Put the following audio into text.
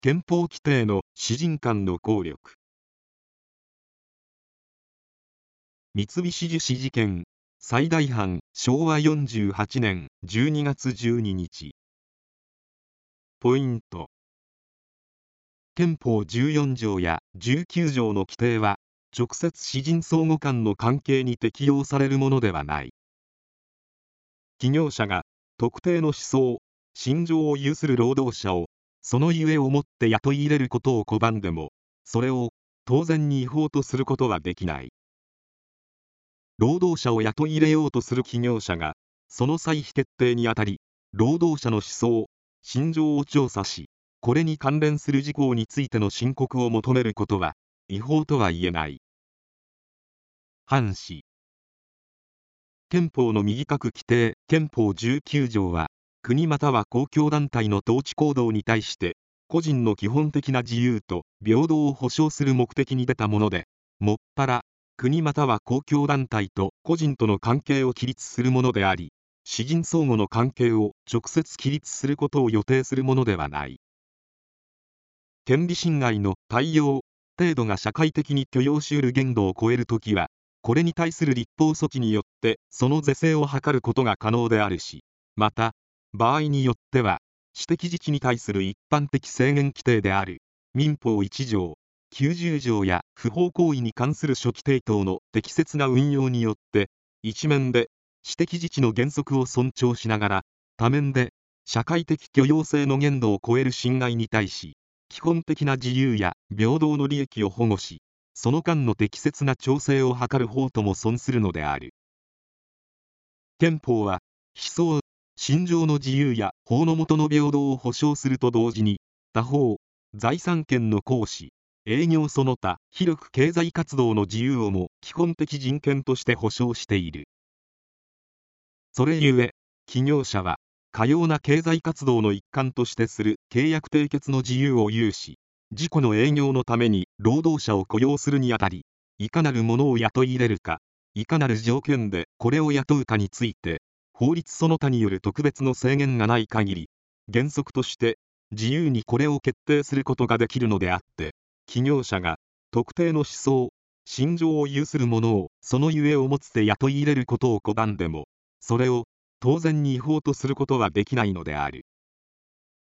憲法規定の私人間の効力。三菱樹脂事件最大犯昭和48年12月12日。ポイント。憲法14条や19条の規定は直接私人相互間の関係に適用されるものではない。企業者が特定の思想、信条を有する労働者をそのゆえをもって雇い入れることを拒んでも、それを当然に違法とすることはできない。労働者を雇い入れようとする企業者が、その歳費決定にあたり、労働者の思想、信条を調査し、これに関連する事項についての申告を求めることは、違法とは言えない。範し。憲法の右各規定憲法19条は、国または公共団体の統治行動に対して、個人の基本的な自由と平等を保障する目的に出たもので、もっぱら、国または公共団体と個人との関係を規律するものであり、私人相互の関係を直接規律することを予定するものではない。権利侵害の対応、程度が社会的に許容し得る限度を超えるときは、これに対する立法措置によってその是正を図ることが可能であるし、また、場合によっては、私的自治に対する一般的制限規定である民法1条、90条や不法行為に関する諸規定等の適切な運用によって、一面で私的自治の原則を尊重しながら、他面で社会的許容性の限度を超える侵害に対し、基本的な自由や平等の利益を保護し、その間の適切な調整を図る法とも損するのである。憲法は、思想、信条の自由や法の下の平等を保障すると同時に、他方、財産権の行使、営業その他広く経済活動の自由をも基本的人権として保障している。それゆえ、企業者は、かような経済活動の一環としてする契約締結の自由を有し、自己の営業のために労働者を雇用するにあたり、いかなるものを雇い入れるか、いかなる条件でこれを雇うかについて、法律その他による特別の制限がない限り、原則として自由にこれを決定することができるのであって、企業者が特定の思想、信条を有する者をそのゆえをもつて雇い入れることを拒んでも、それを当然に違法とすることはできないのである。